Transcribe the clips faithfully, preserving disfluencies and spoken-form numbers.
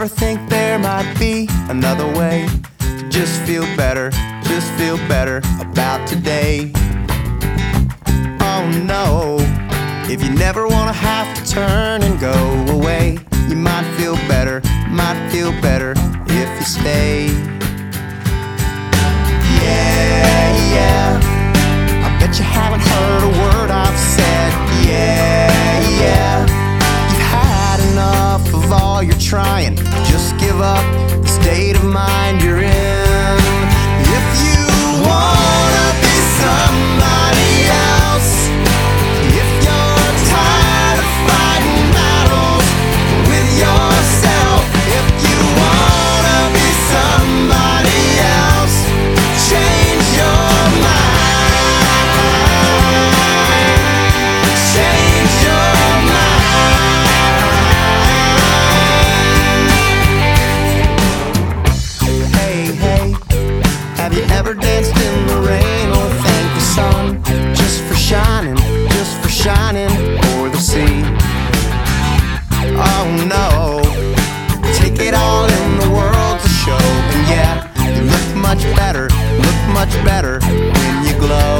ever think there might be another way to just feel better, just feel better about today? Oh no, if you never wanna have to turn and go away, you might feel better, might feel better if you stay. Yeah, yeah, I bet you haven't heard a word I've said. Yeah, yeah, you've had enough of all you're trying. Just give up the state of mind you're in. If you wanna be somebody else, if you're tired of fighting battles with yourself, if you wanna be somebody else, change your mind, change your mind. Hey, hey, have you ever danced in the rain or thanked the sun just for shining, just for shining o'er the sea? Oh no, take it all in the world to show. And yeah, you look much better, look much better when you glow.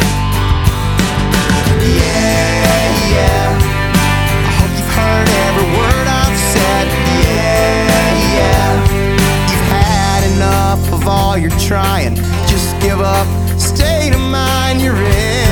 Yeah, yeah, I hope you've heard every word I've said. Yeah, yeah, you've had enough of all you're trying. Just give up, state of mind you're in.